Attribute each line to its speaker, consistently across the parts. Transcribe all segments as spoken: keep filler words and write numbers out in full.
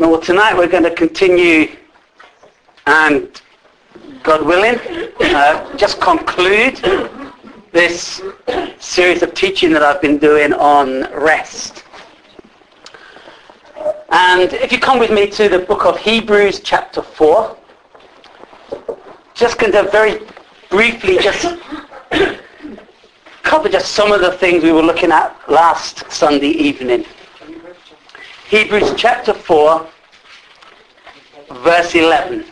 Speaker 1: Well, tonight we're going to continue and, God willing, uh, just conclude this series of teaching that I've been doing on rest. And if you come with me to the book of Hebrews chapter four, just going to very briefly just cover just some of the things we were looking at last Sunday evening. Hebrews chapter four, verse eleven.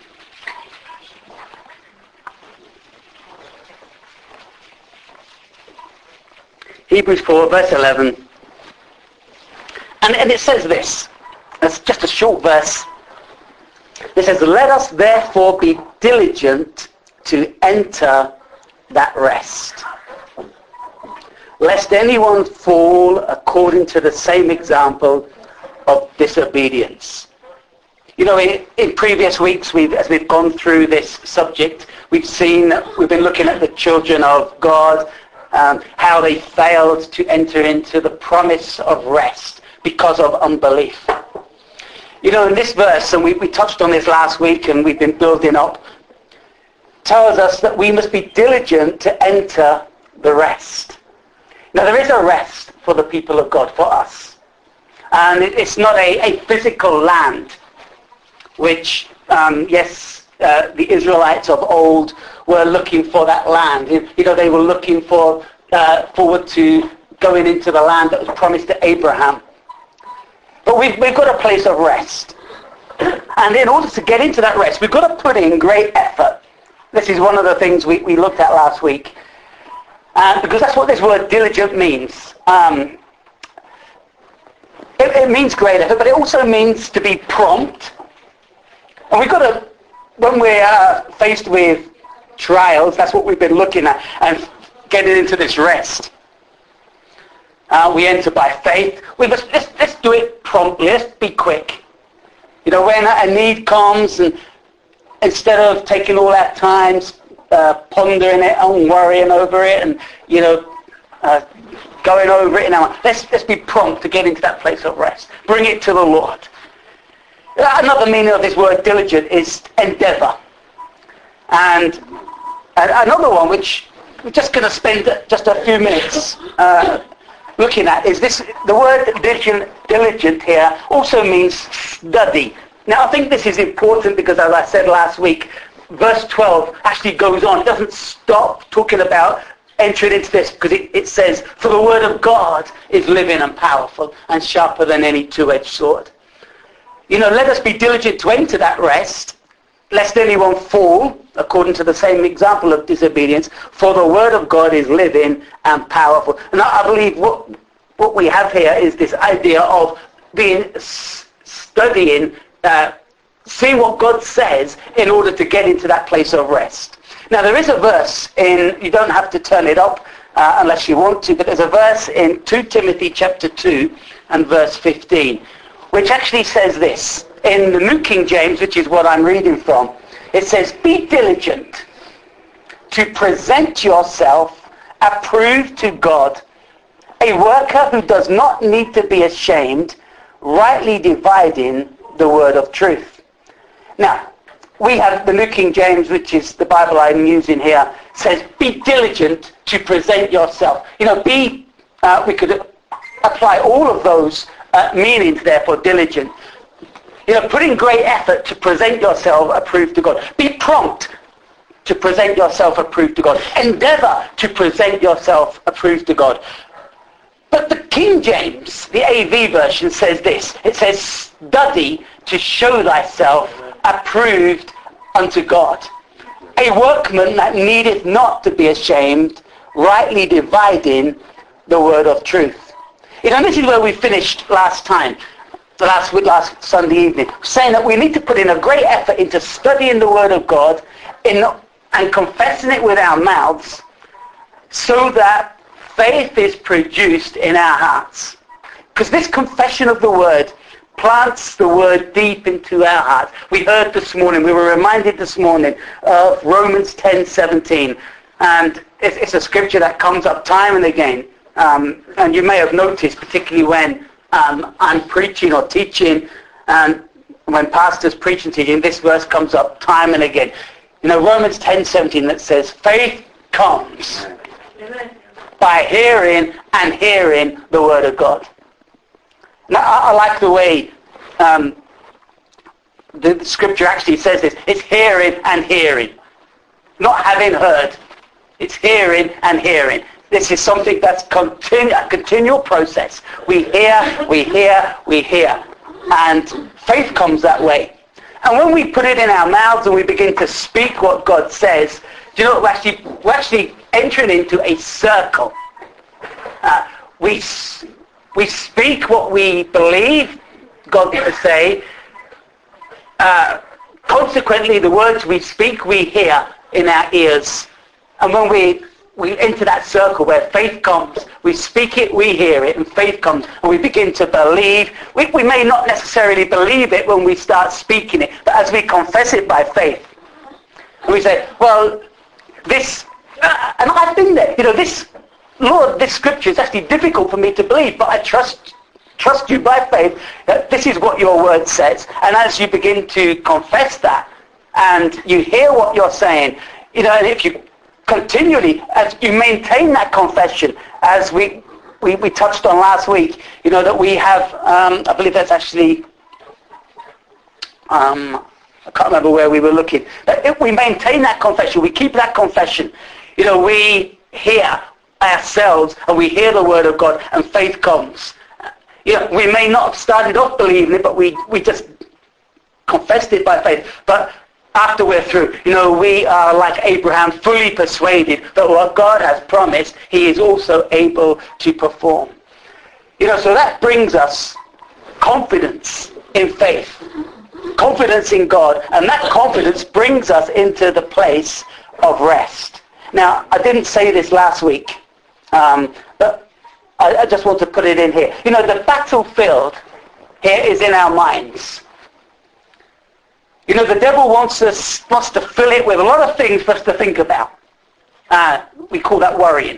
Speaker 1: Hebrews four, verse eleven. And, and it says this. It's just a short verse. It says, "Let us therefore be diligent to enter that rest, lest anyone fall according to the same example of disobedience." You know, in, in previous weeks, we've, as we've gone through this subject, we've seen, we've been looking at the children of God, um, how they failed to enter into the promise of rest because of unbelief. You know, in this verse, and we, we touched on this last week and we've been building up, tells us that we must be diligent to enter the rest. Now, there is a rest for the people of God, for us. And it, it's not a, a physical land, which, um, yes, uh, the Israelites of old were looking for that land. You know, they were looking for uh, forward to going into the land that was promised to Abraham. But we've, we've got a place of rest. And in order to get into that rest, we've got to put in great effort. This is one of the things we, we looked at last week. Uh, because that's what this word diligent means. Um, it, it means great effort, but it also means to be prompt. And we've got to, when we're uh, faced with trials, that's what we've been looking at, and getting into this rest. Uh, we enter by faith. We must let's, let's do it promptly. Let's be quick. You know, when a need comes, and instead of taking all our time, uh, pondering it and worrying over it, and you know, uh, going over it in our let's let's be prompt to get into that place of rest. Bring it to the Lord. Another meaning of this word diligent is endeavour, and another one which we're just going to spend just a few minutes Uh, looking at is this. The word diligent, diligent here also means study. Now I think this is important because, as I said last week, verse twelve actually goes on. It doesn't stop talking about entering into this, because it, it says, "For the word of God is living and powerful and sharper than any two-edged sword." You know, let us be diligent to enter that rest, lest anyone fall according to the same example of disobedience, for the word of God is living and powerful. And I believe what what we have here is this idea of being studying, uh, seeing what God says in order to get into that place of rest. Now there is a verse in, you don't have to turn it up uh, unless you want to, but there's a verse in Second Timothy chapter two and verse fifteen, which actually says this. In the New King James, which is what I'm reading from, it says, "Be diligent to present yourself approved to God, a worker who does not need to be ashamed, rightly dividing the word of truth." Now, we have the New King James, which is the Bible I'm using here, says, "Be diligent to present yourself." You know, be, uh, we could apply all of those uh, meanings there for diligent. You know, put in great effort to present yourself approved to God. Be prompt to present yourself approved to God. Endeavour to present yourself approved to God. But the King James, the A V version, says this. It says, "Study to show thyself approved unto God, a workman that needeth not to be ashamed, rightly dividing the word of truth." You know, this is where we finished last time. last week, last Sunday evening, saying that we need to put in a great effort into studying the Word of God in, and confessing it with our mouths, so that faith is produced in our hearts. Because this confession of the Word plants the Word deep into our hearts. We heard this morning, we were reminded this morning of Romans ten seventeen, and it's, it's a scripture that comes up time and again. Um, and you may have noticed, particularly when Um, I'm preaching or teaching, and when pastors preach and teaching, this verse comes up time and again. You know, Romans ten seventeen that says, faith comes Amen. By hearing and hearing the word of God. Now, I, I like the way um, the, the scripture actually says this. It's hearing and hearing. Not having heard. It's hearing and hearing. This is something that's continu- a continual process. We hear, we hear, we hear. And faith comes that way. And when we put it in our mouths and we begin to speak what God says, do you know what? We're actually, we're actually entering into a circle. Uh, we, we speak what we believe God to say. Uh, consequently, the words we speak, we hear in our ears. And when we we enter that circle where faith comes, we speak it, we hear it, and faith comes, and we begin to believe. We, we may not necessarily believe it when we start speaking it, but as we confess it by faith, and we say, well, this, uh, and I've been there, you know, this, Lord, this scripture is actually difficult for me to believe, but I trust trust you by faith that this is what your word says. And as you begin to confess that, and you hear what you're saying, you know, and if you continually, as you maintain that confession, as we, we, we touched on last week, you know, that we have, um, I believe that's actually, um, I can't remember where we were looking. But if we maintain that confession, we keep that confession, you know, we hear ourselves and we hear the word of God and faith comes. You know, we may not have started off believing it, but we, we just confessed it by faith. But after we're through, you know, we are like Abraham, fully persuaded that what God has promised, he is also able to perform. You know, so that brings us confidence in faith, confidence in God, and that confidence brings us into the place of rest. Now, I didn't say this last week, um, but I, I just want to put it in here. You know, the battlefield here is in our minds. You know, the devil wants us wants to fill it with a lot of things for us to think about. Uh, we call that worrying.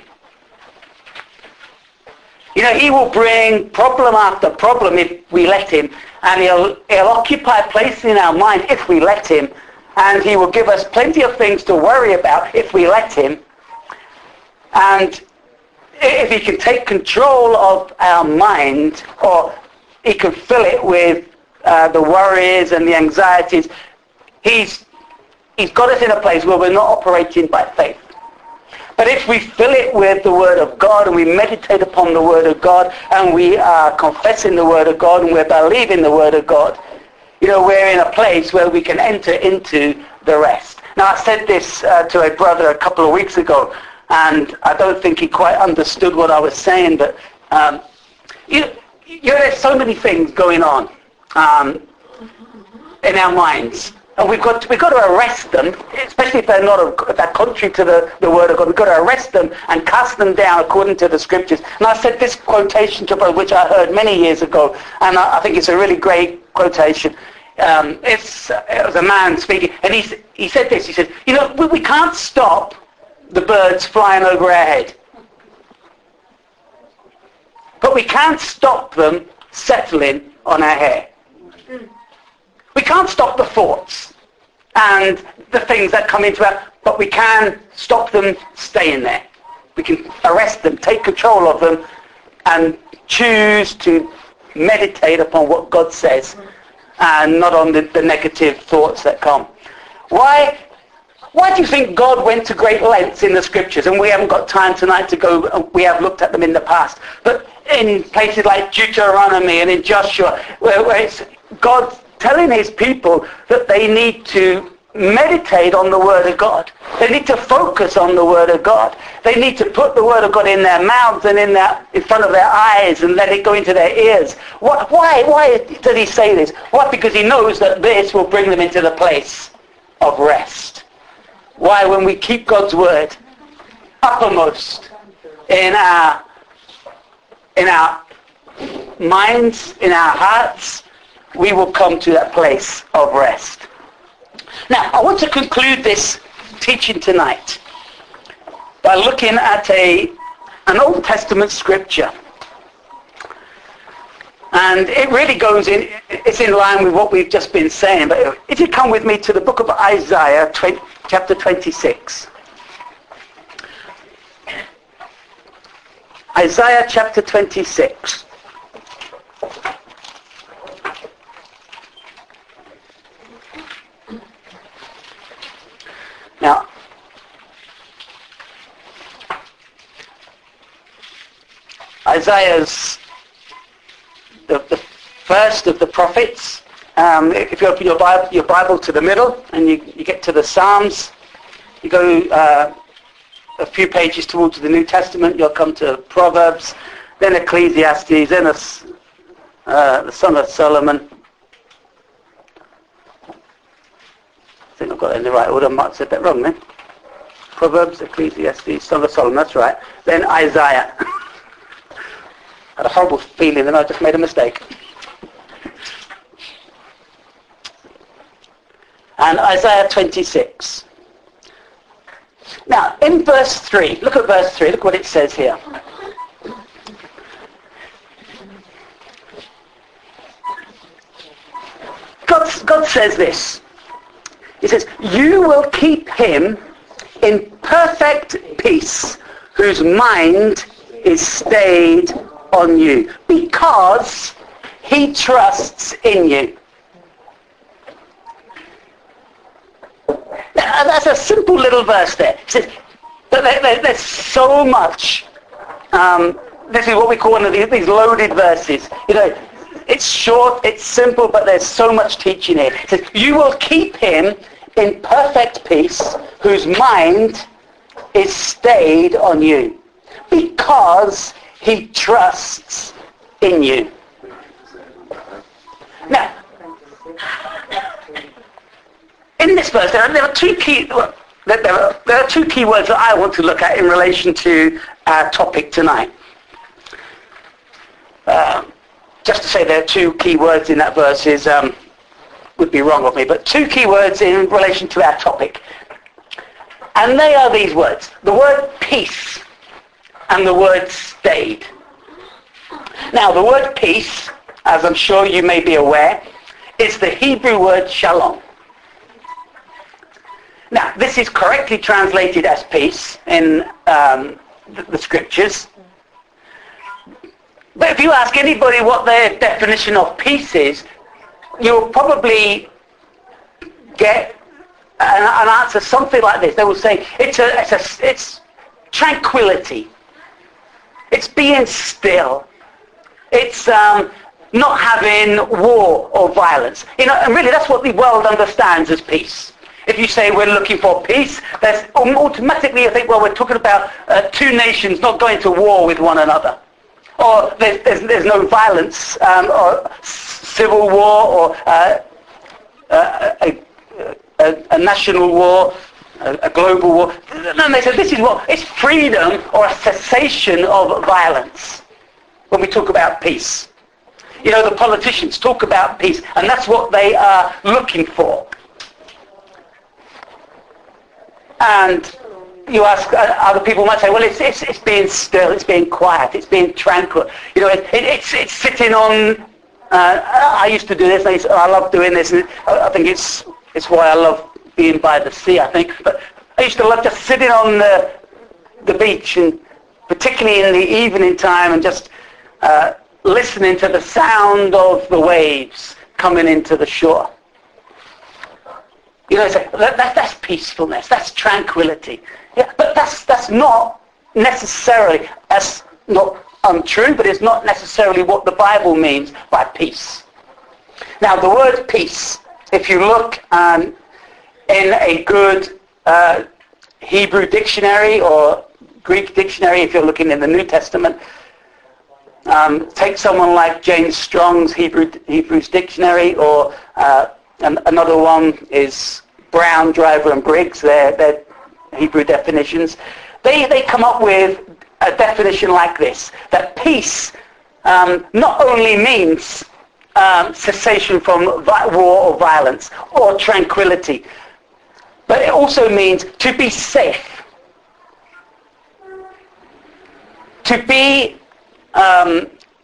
Speaker 1: You know, he will bring problem after problem if we let him, and he'll, he'll occupy a place in our mind if we let him, and he will give us plenty of things to worry about if we let him. And if he can take control of our mind, or he can fill it with Uh, the worries and the anxieties, he's he's got us in a place where we're not operating by faith. But if we fill it with the word of God and we meditate upon the word of God and we are confessing the word of God and we're believing the word of God, you know, we're in a place where we can enter into the rest. Now, I said this uh, to a brother a couple of weeks ago, and I don't think he quite understood what I was saying, but um, you, you know, there's so many things going on Um, in our minds, and we've got to, we've got to arrest them, especially if they're not a, if they're contrary to the, the word of God. We've got to arrest them and cast them down according to the scriptures. And I said this quotation to brother, which I heard many years ago, and I, I think it's a really great quotation. Um, it's it was a man speaking, and he he said this. He said, "You know, we, we can't stop the birds flying over our head, but we can't stop them settling on our hair." We can't stop the thoughts and the things that come into our, but we can stop them staying there. We can arrest them, take control of them, and choose to meditate upon what God says and not on the, the negative thoughts that come. Why? Why do you think God went to great lengths in the scriptures? And we haven't got time tonight to go, we have looked at them in the past. But in places like Deuteronomy and in Joshua, where, where it's God telling his people that they need to meditate on the word of God. They need to focus on the word of God. They need to put the word of God in their mouths and in their in front of their eyes and let it go into their ears. What, why? Why did he say this? Why? Because he knows that this will bring them into the place of rest. Why? When we keep God's word uppermost in our in our minds, in our hearts, we will come to that place of rest. Now, I want to conclude this teaching tonight by looking at a an Old Testament scripture. And it really goes in, it's in line with what we've just been saying. But if you come with me to the book of Isaiah, twenty, chapter twenty-six. Isaiah chapter twenty-six. Now, Isaiah's the, the first of the prophets. Um, if you open your Bible, your Bible to the middle and you, you get to the Psalms, you go uh, a few pages towards the New Testament, you'll come to Proverbs, then Ecclesiastes, then a, uh, the Son of Solomon. I think I've got it in the right order. I might have said that wrong then. Proverbs, Ecclesiastes, Son of Solomon, that's right. Then Isaiah. I had a horrible feeling that I just made a mistake. And Isaiah twenty-six. Now, in verse three, look at verse three, look what it says here. God, God says this. He says, you will keep him in perfect peace, whose mind is stayed on you, because he trusts in you. Now, that's a simple little verse there. It says, but there, there, there's so much. Um, this is what we call one of these, these loaded verses. You know, it's short, it's simple, but there's so much teaching here. It says, you will keep him in perfect peace, whose mind is stayed on you, because he trusts in you. Now, in this verse, there are, there are two key well, there, are, there are two key words that I want to look at in relation to our topic tonight. Uh, just to say there are two key words in that verse is um, would be wrong of me, but two key words in relation to our topic, and they are these words: the word peace and the word stayed. Now, the word peace, as I'm sure you may be aware, is the Hebrew word shalom. Now, this is correctly translated as peace in um, the, the scriptures. But if you ask anybody what their definition of peace is, you'll probably get an, an answer something like this. They will say it's a, it's a, it's tranquility. It's being still. It's um, not having war or violence. You know, and really that's what the world understands as peace. If you say we're looking for peace, there's automatically you think, well, we're talking about uh, two nations not going to war with one another. Or there's, there's, there's no violence, um, or civil war, or uh, a, a, a, a national war, a, a global war. No, they said this is what, it's freedom or a cessation of violence when we talk about peace. You know, the politicians talk about peace, and that's what they are looking for. And you ask, uh, other people might say, well, it's, it's it's being still, it's being quiet, it's being tranquil. You know, it, it, it's it's sitting on. Uh, I used to do this. And I, I love doing this. And I think it's it's why I love being by the sea. I think, but I used to love just sitting on the the beach, and particularly in the evening time, and just uh, listening to the sound of the waves coming into the shore. You know, so that, that, that's peacefulness, that's tranquility. Yeah, but that's that's not necessarily, that's not untrue, but it's not necessarily what the Bible means by peace. Now, the word peace, if you look um, in a good uh, Hebrew dictionary or Greek dictionary, if you're looking in the New Testament, um, take someone like James Strong's Hebrew Hebrews dictionary, or uh, and another one is Brown, Driver, and Briggs, their, their Hebrew definitions. They, they come up with a definition like this, that peace um, not only means um, cessation from vi- war or violence or tranquility, but it also means to be safe, to be um,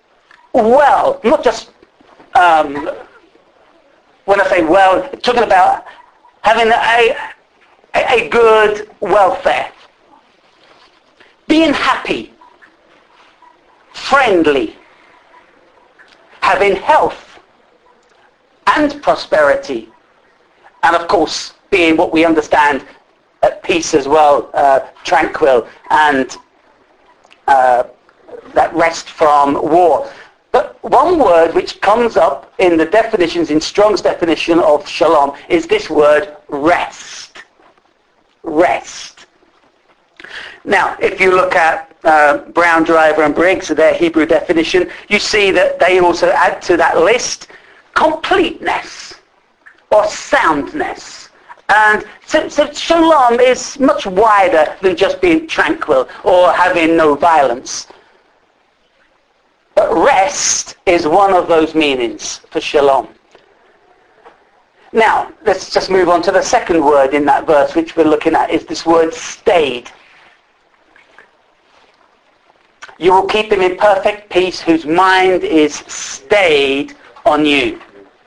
Speaker 1: well, not just, um, when I say well, talking about having a, a, a good welfare, being happy, friendly, having health and prosperity, and of course being what we understand at peace as well, uh, tranquil, and uh, that rest from war. But one word which comes up in the definitions, in Strong's definition of shalom, is this word rest. Rest. Now, if you look at uh, Brown, Driver and Briggs, their Hebrew definition, you see that they also add to that list completeness or soundness. And so, so shalom is much wider than just being tranquil or having no violence. But rest is one of those meanings for shalom. Now, let's just move on to the second word in that verse which we're looking at, is this word stayed. You will keep him in perfect peace whose mind is stayed on you.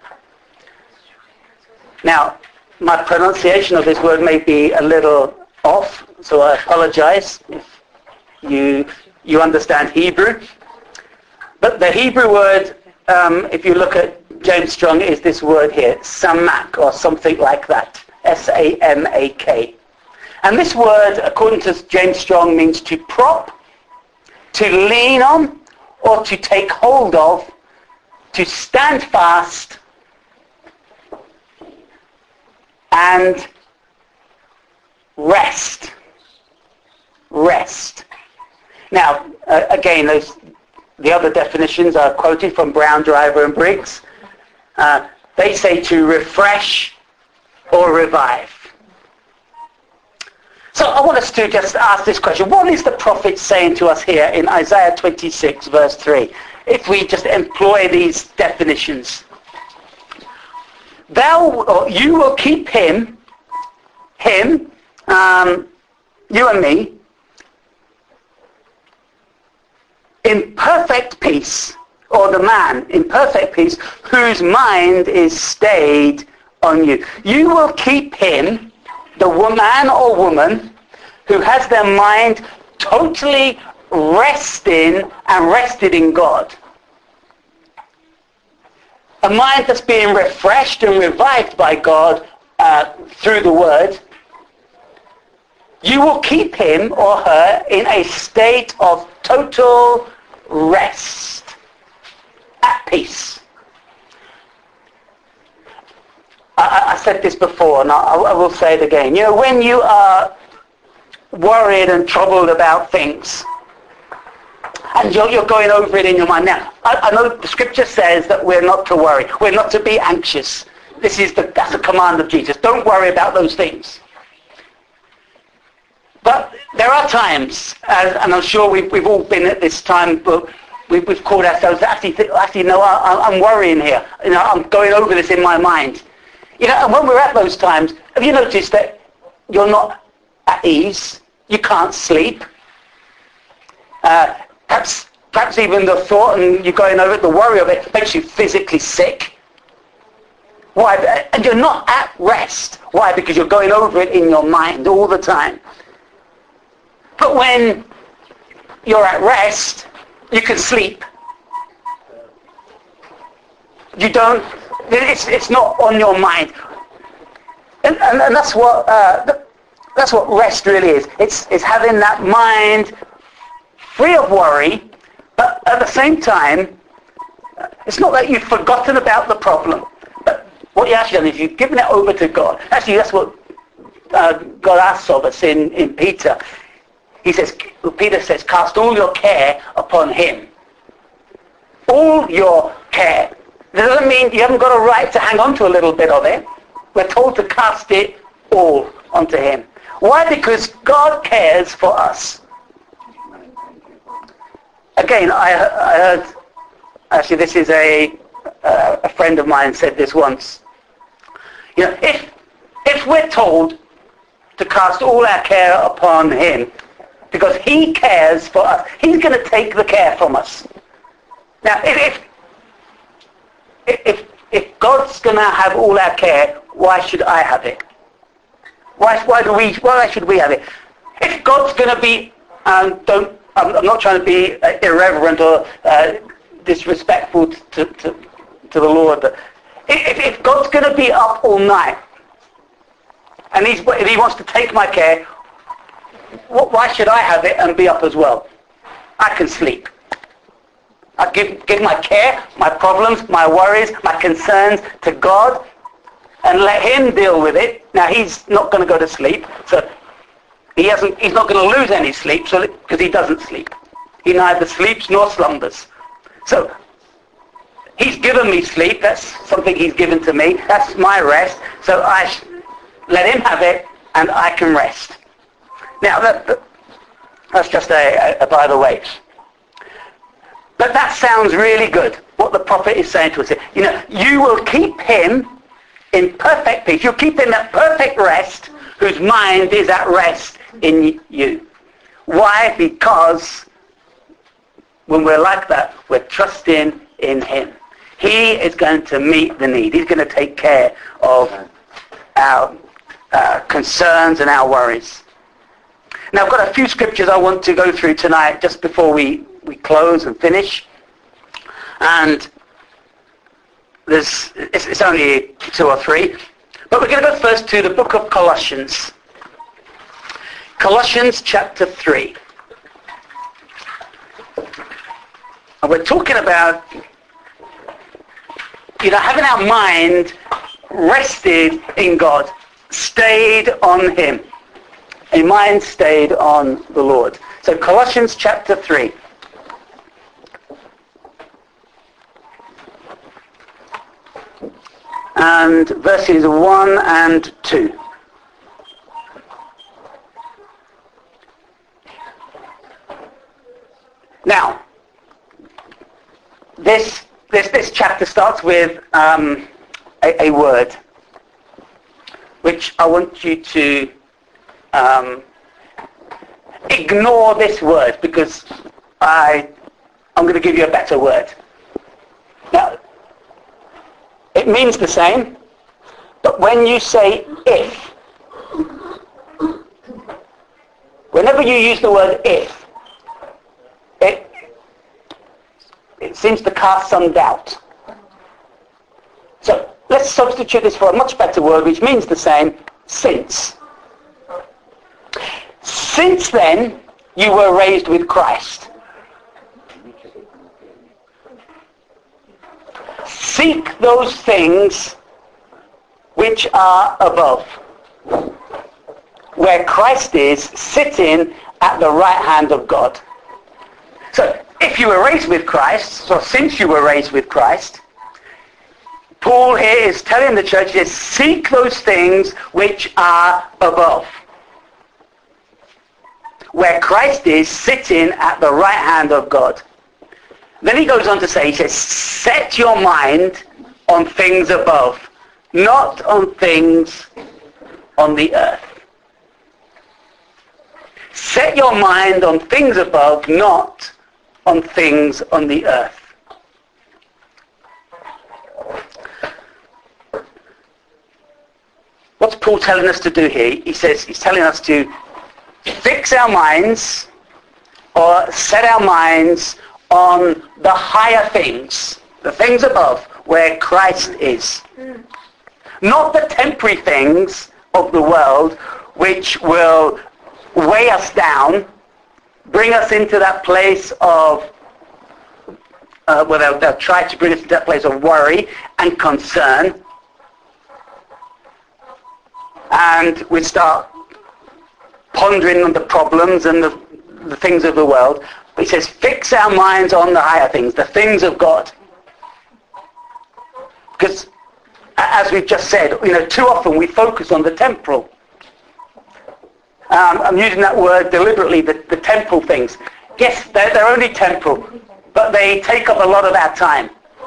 Speaker 1: Now, my pronunciation of this word may be a little off, so I apologize if you, you understand Hebrew. But the Hebrew word, um, if you look at James Strong, is this word here, samak, or something like that, S A M A K. And this word, according to James Strong, means to prop, to lean on, or to take hold of, to stand fast, and rest. Rest. Now, uh, again, those, the other definitions are quoted from Brown, Driver and Briggs. Uh, they say to refresh or revive. So I want us to just ask this question. What is the prophet saying to us here in Isaiah twenty-six, verse three? If we just employ these definitions. Thou, or you will keep him, him, um, you and me, in perfect peace, or the man in perfect peace, whose mind is stayed on you. You will keep him, the man or woman, who has their mind totally resting and rested in God. A mind that's being refreshed and revived by God uh, through the Word. You will keep him or her in a state of total rest, at peace. I, I said this before, and I, I will say it again. You know, when you are worried and troubled about things, and you're, you're going over it in your mind. Now, I, I know the scripture says that we're not to worry. We're not to be anxious. This is the, that's the command of Jesus. Don't worry about those things. But there are times, and, and I'm sure we've, we've all been at this time, but we've, we've called ourselves, actually, actually no, I, I'm worrying here. You know, I'm going over this in my mind. You know, and when we're at those times, have you noticed that you're not at ease? You can't sleep. Uh, perhaps, perhaps even the thought, and you're going over it, the worry of it makes you physically sick. Why? And you're not at rest. Why? Because you're going over it in your mind all the time. But when you're at rest, you can sleep. You don't, it's, it's not on your mind. And, and, and that's what uh, that's what rest really is. It's, it's having that mind free of worry, but at the same time, it's not that you've forgotten about the problem. But what you actually done is you've given it over to God. Actually, that's what uh, God asks of us in, in Peter. He says, Peter says, cast all your care upon him. All your care. That doesn't mean you haven't got a right to hang on to a little bit of it. We're told to cast it all onto him. Why? Because God cares for us. Again, I, I heard, actually this is a, uh, a friend of mine said this once. You know, if, if we're told to cast all our care upon him, because he cares for us, he's going to take the care from us. Now, if if if, if God's going to have all our care, why should I have it? Why why do we? Why should we have it? If God's going to be, um, don't. I'm, I'm not trying to be uh, irreverent or uh, disrespectful to, to to the Lord, but if, if God's going to be up all night and he's, if he wants to take my care, what, why should I have it and be up as well? I can sleep. I give give my care, my problems, my worries, my concerns to God and let him deal with it. Now he's not going to go to sleep, so he hasn't. He's not going to lose any sleep, so because he doesn't sleep. He neither sleeps nor slumbers. So he's given me sleep. That's something he's given to me. That's my rest. So I sh- let him have it, and I can rest. Now that, that that's just a, a, a by the way. But that sounds really good. What the prophet is saying to us here. You know, you will keep him in perfect peace. You'll keep him in perfect rest, whose mind is at rest in you. Why? Because when we're like that, we're trusting in him. He is going to meet the need. He's going to take care of our uh, concerns and our worries. Now, I've got a few scriptures I want to go through tonight just before we, we close and finish. And there's it's, it's only two or three. But we're going to go first to the book of Colossians. Colossians chapter three. And we're talking about, you know, having our mind rested in God, stayed on him. A mind stayed on the Lord. So Colossians chapter three. And verses one and two. Now, this this this chapter starts with um, a, a word, which I want you to um, ignore this word because I I'm going to give you a better word. Now, it means the same, but when you say if, whenever you use the word if, it, it seems to cast some doubt. So let's substitute this for a much better word, which means the same, since. Since then, you were raised with Christ. Seek those things which are above, where Christ is sitting at the right hand of God. So, if you were raised with Christ, so since you were raised with Christ, Paul here is telling the church, is seek those things which are above, where Christ is sitting at the right hand of God. Then he goes on to say, he says, set your mind on things above, not on things on the earth. Set your mind on things above, not on things on the earth. What's Paul telling us to do here? He says, he's telling us to fix our minds or set our minds on the higher things, the things above, where Christ is. Mm. Not the temporary things of the world which will weigh us down, bring us into that place of, uh, well, they'll, they'll try to bring us into that place of worry and concern. And we start pondering on the problems and the, the things of the world. But he says, fix our minds on the higher things, the things of God. Because, as we've just said, you know, too often we focus on the temporal. Um, I'm using that word deliberately, the, the temporal things. Yes, they're, they're only temporal, but they take up a lot of our time.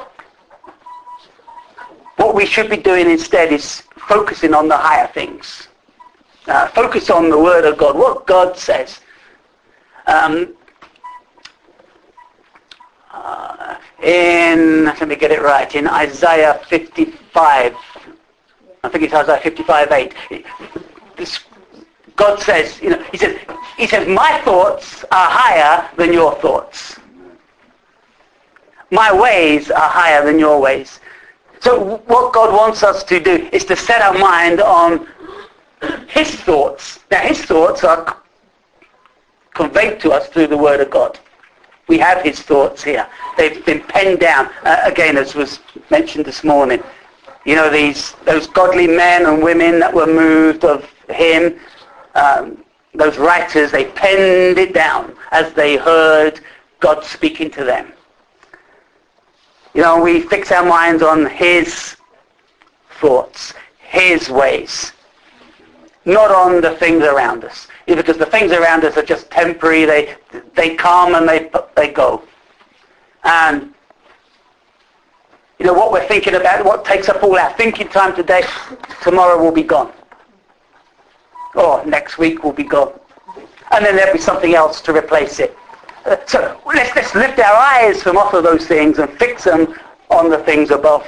Speaker 1: What we should be doing instead is focusing on the higher things. Uh, focus on the Word of God, what God says. Um, uh, in, let me get it right, in Isaiah fifty-five. I think it's Isaiah fifty-five eight. This, God says, you know, he says, he says, my thoughts are higher than your thoughts. My ways are higher than your ways. So what God wants us to do is to set our mind on his thoughts. Now his thoughts are conveyed to us through the Word of God. We have his thoughts here. They've been penned down, uh, again, as was mentioned this morning. You know, these those godly men and women that were moved of him, um, those writers, they penned it down as they heard God speaking to them. You know, we fix our minds on his thoughts, his ways, not on the things around us. Yeah, because the things around us are just temporary. They they come and they they go. And you know what we're thinking about, what takes up all our thinking time today, tomorrow will be gone. Or next week will be gone. And then there'll be something else to replace it. Uh, so let's, let's lift our eyes from off of those things and fix them on the things above.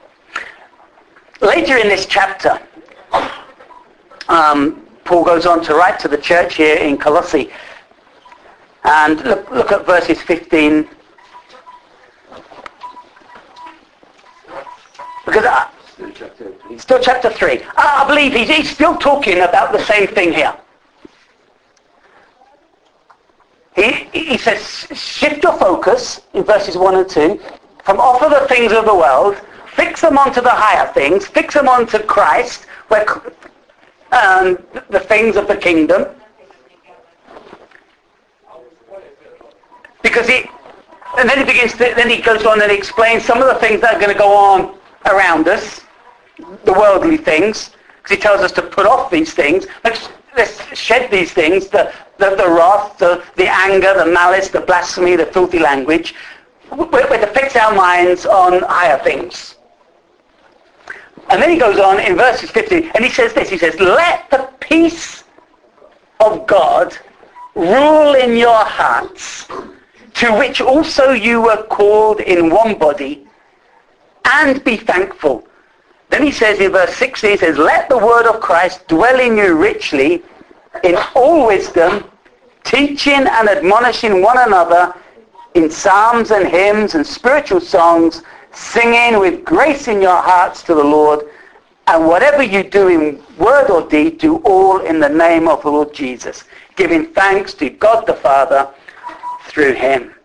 Speaker 1: Later in this chapter, um, Paul goes on to write to the church here in Colossae. And look, look at verses fifteen. Because I, still chapter three. I believe he's, he's still talking about the same thing here. He, he says, shift your focus, in verses one and two, from off of the things of the world, fix them onto the higher things, fix them onto Christ, where, um, the things of the kingdom. Because he, and then he begins to, then he goes on and explains some of the things that are going to go on around us, the worldly things, because he tells us to put off these things. Let's, let's shed these things, the, the, the wrath, the, the anger, the malice, the blasphemy, the filthy language. We're, we're to fix our minds on higher things. And then he goes on in verses fifteen, and he says this, he says, let the peace of God rule in your hearts, to which also you were called in one body, and be thankful. Then he says in verse sixteen, he says, let the word of Christ dwell in you richly, in all wisdom, teaching and admonishing one another in psalms and hymns and spiritual songs, singing with grace in your hearts to the Lord, and whatever you do in word or deed, do all in the name of the Lord Jesus, giving thanks to God the Father through him.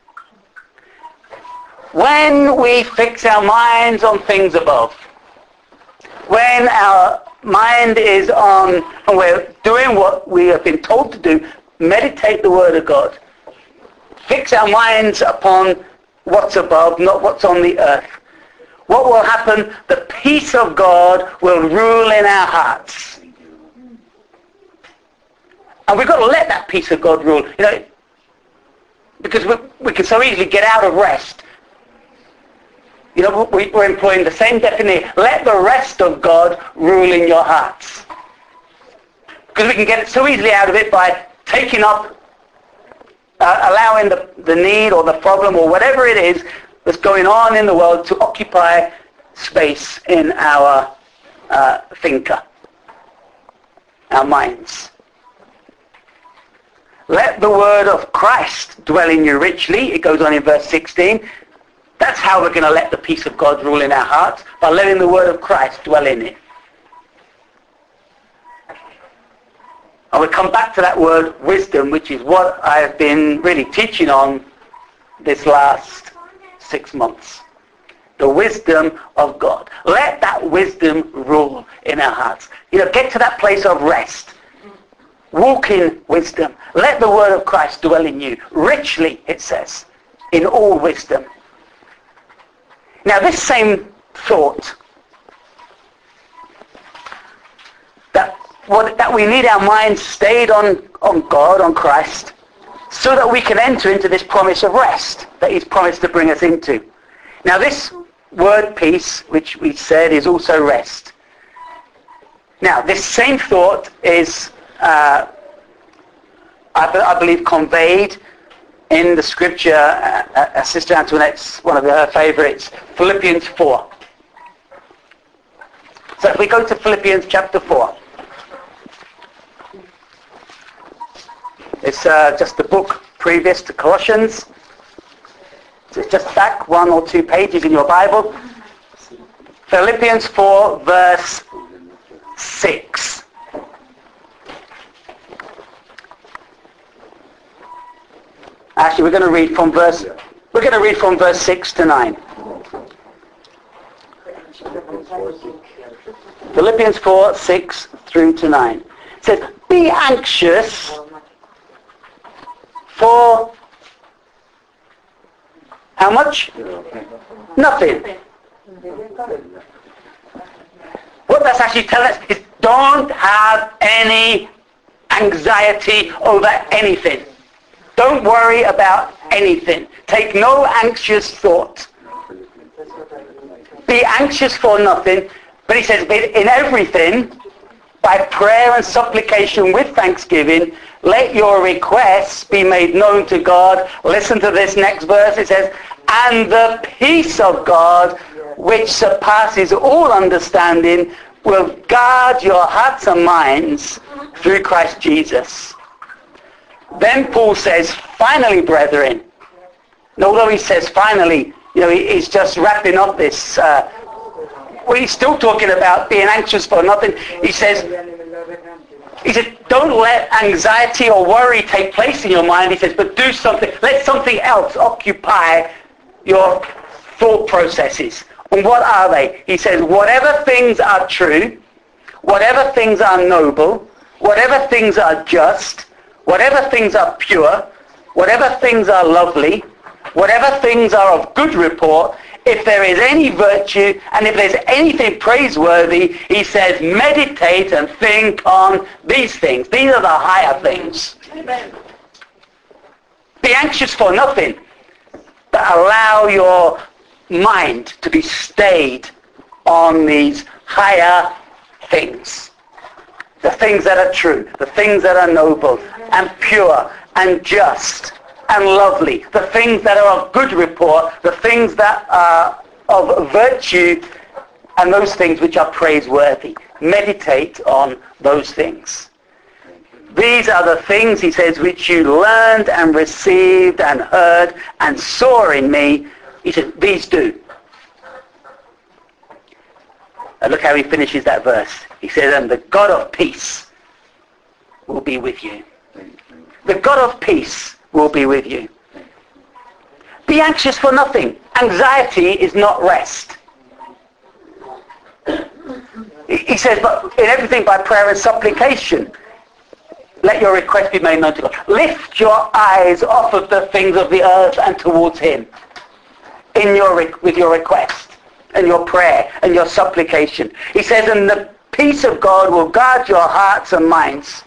Speaker 1: When we fix our minds on things above, when our mind is on, and we're doing what we have been told to do, meditate the Word of God, fix our minds upon what's above, not what's on the earth. What will happen? The peace of God will rule in our hearts. And we've got to let that peace of God rule. You know, because we, we can so easily get out of rest. You know, we, we're employing the same definition. Let the rest of God rule in your hearts. Because we can get so easily out of it by taking up, uh, allowing the, the need or the problem or whatever it is that's going on in the world to occupy space in our uh, thinker, our minds. Let the word of Christ dwell in you richly. It goes on in verse sixteen. That's how we're going to let the peace of God rule in our hearts, by letting the word of Christ dwell in it. And we'll come back to that word wisdom, which is what I've been really teaching on this last six months. The wisdom of God. Let that wisdom rule in our hearts. You know, get to that place of rest. Walk in wisdom. Let the word of Christ dwell in you. Richly, it says, in all wisdom. Now this same thought, that what, that we need our minds stayed on, on God, on Christ, so that we can enter into this promise of rest that he's promised to bring us into. Now this word peace, which we said, is also rest. Now this same thought is, uh, I, I believe, conveyed in the scripture, uh, uh, Sister Antoinette's one of her favourites, Philippians four. So if we go to Philippians chapter four, it's uh, just the book previous to Colossians. So it's just back one or two pages in your Bible. Philippians four, verse six. Actually, we're going to read from verse. We're going to read from verse six to nine. Philippians four, six through to nine. It says, "Be anxious for how much? Nothing." What that's actually telling us is don't have any anxiety over anything. Don't worry about anything. Take no anxious thought. Be anxious for nothing. But he says, in everything, by prayer and supplication with thanksgiving, let your requests be made known to God. Listen to this next verse. It says, and the peace of God, which surpasses all understanding, will guard your hearts and minds through Christ Jesus. Then Paul says, finally, brethren. And although he says finally, you know, he, he's just wrapping up this. Uh, well, he's still talking about being anxious for nothing. He says, he said, don't let anxiety or worry take place in your mind. He says, but do something. Let something else occupy your thought processes. And what are they? He says, whatever things are true, whatever things are noble, whatever things are just, whatever things are pure, whatever things are lovely, whatever things are of good report, if there is any virtue and if there's anything praiseworthy, he says, meditate and think on these things. These are the higher things. Amen. Be anxious for nothing, but allow your mind to be stayed on these higher things. The things that are true, the things that are noble and pure and just and lovely, the things that are of good report, the things that are of virtue, and those things which are praiseworthy. Meditate on those things. These are the things, he says, which you learned and received and heard and saw in me. He says, these do. And look how he finishes that verse. He says, and the God of peace will be with you. The God of peace will be with you. Be anxious for nothing. Anxiety is not rest. He says, but in everything by prayer and supplication, let your request be made known to God. Lift your eyes off of the things of the earth and towards him in your with your request and your prayer and your supplication. He says, and the peace of God will guard your hearts and minds.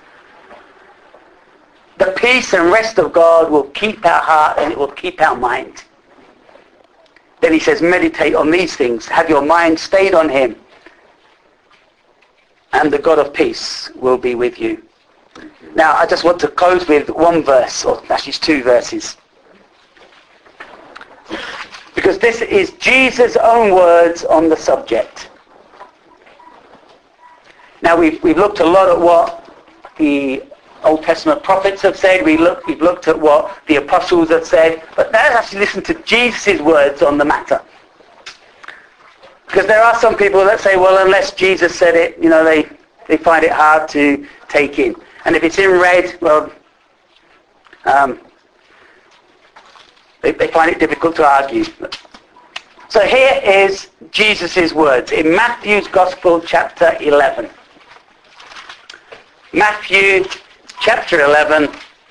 Speaker 1: The peace and rest of God will keep our heart and it will keep our mind. Then he says, meditate on these things. Have your mind stayed on him. And the God of peace will be with you. Now, I just want to close with one verse, or actually it's two verses. Because this is Jesus' own words on the subject. Now, we've, we've looked a lot at what the Old Testament prophets have said. We look, we've looked at what the apostles have said. But let's actually listen to Jesus' words on the matter. Because there are some people that say, well, unless Jesus said it, you know, they, they find it hard to take in. And if it's in red, well, um, they, they find it difficult to argue. So here is Jesus' words in Matthew's Gospel, chapter eleven. Matthew, chapter eleven.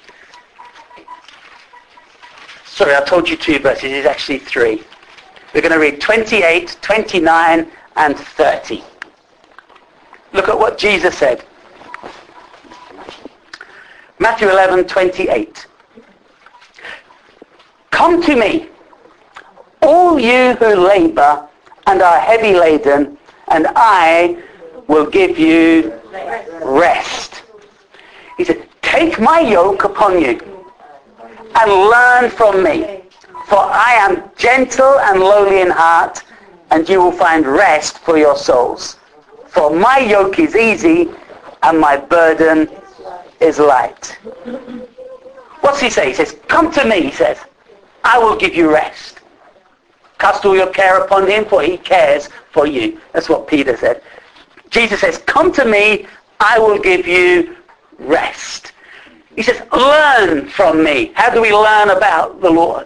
Speaker 1: Sorry, I told you two verses. It's actually three. We're going to read twenty-eight, twenty-nine, and thirty. Look at what Jesus said. Matthew eleven, twenty-eight. Come to me, all you who labor and are heavy laden, and I will give you rest. He said, take my yoke upon you and learn from me. For I am gentle and lowly in heart, and you will find rest for your souls. For my yoke is easy, and my burden is light. What's he say? He says, come to me, he says. I will give you rest. Cast all your care upon him, for he cares for you. That's what Peter said. Jesus says, come to me, I will give you rest. He says, learn from me. How do we learn about the Lord?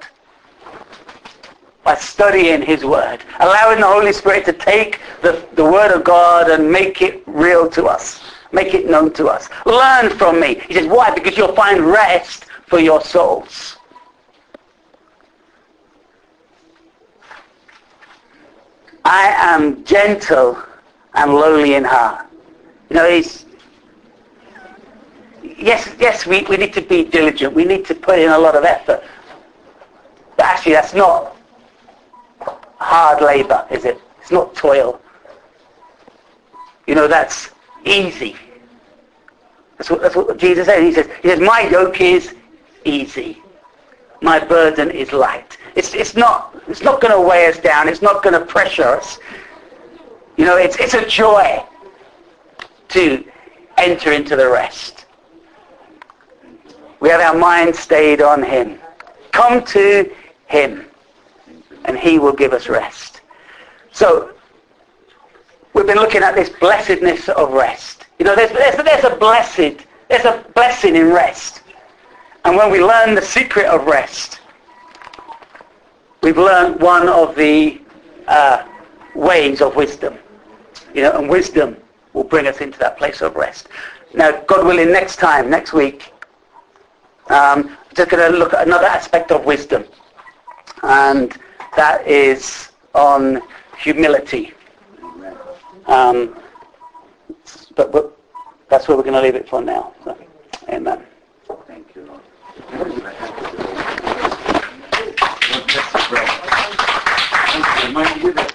Speaker 1: By studying his word. Allowing the Holy Spirit to take the, the word of God and make it real to us. Make it known to us. Learn from me. He says, why? Because you'll find rest for your souls. I am gentle and lowly in heart. You know, he's, yes, yes, we, we need to be diligent. We need to put in a lot of effort. But actually, that's not hard labor, is it? It's not toil. You know, that's easy. That's what, that's what Jesus said. He says, he says, my yoke is easy. My burden is light. It's, it's not, it's not going to weigh us down. It's not going to pressure us. You know, it's, it's a joy to enter into the rest. We have our mind stayed on him. Come to him, and he will give us rest. So, we've been looking at this blessedness of rest. You know, there's, there's, there's a blessed, there's a blessing in rest. And when we learn the secret of rest, we've learned one of the uh, ways of wisdom. You know, and wisdom will bring us into that place of rest. Now, God willing, next time, next week, um, we're just going to look at another aspect of wisdom. And that is on humility. Um, but, but that's where we're going to leave it for now. So, amen.
Speaker 2: Thank you, Lord.